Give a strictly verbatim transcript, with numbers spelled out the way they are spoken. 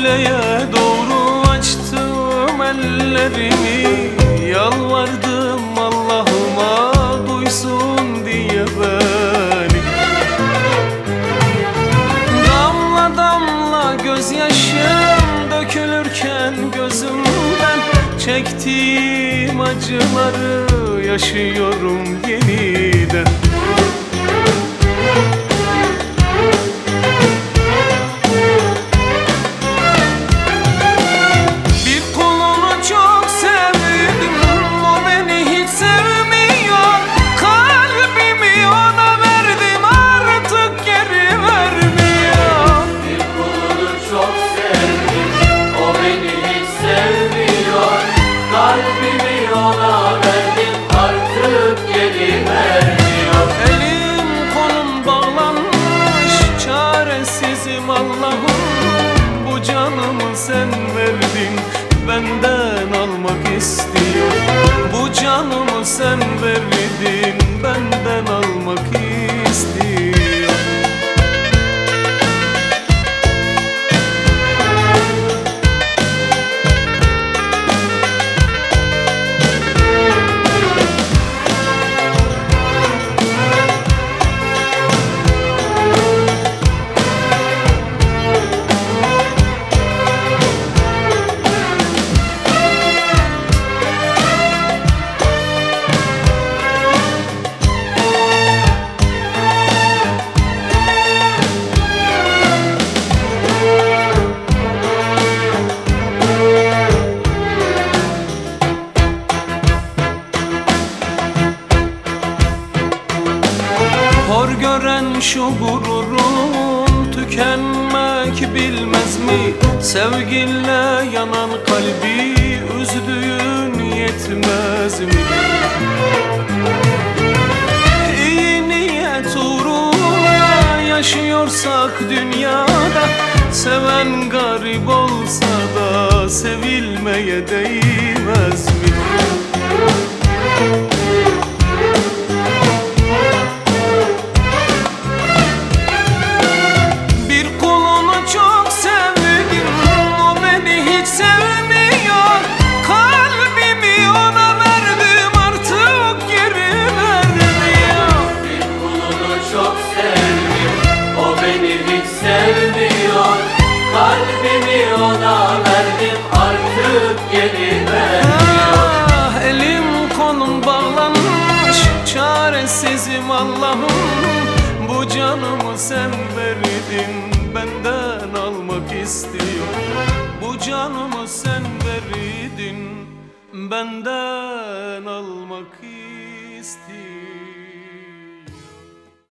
Kıbleye doğru açtım ellerimi, yalvardım Allah'ıma duysun diye beni. Damla damla gözyaşım dökülürken gözümden, çektiğim acıları yaşıyorum yeniden. Kalbimi ona verdim, artık geri vermiyor. Elim kolum bağlanmış, çaresizim Allah'ım. Bu canımı sen verdin, benden almak istiyor. Bu canımı sen verdin, benden almak istiyor. Hor gören şu gururun tükenmek bilmez mi? Sevginle yanan kalbi üzdüğün yetmez mi? İyi niyet uğruna yaşıyorsak dünyada, seven garip olsa da sevilmeye değmez mi? Kalbimi ona verdim, artık geri vermiyor. Ah, elim kolum bağlanmış, çaresizim Allah'ım. Bu canımı sen verdin, benden almak istiyor. Bu canımı sen verdin, benden almak istiyor.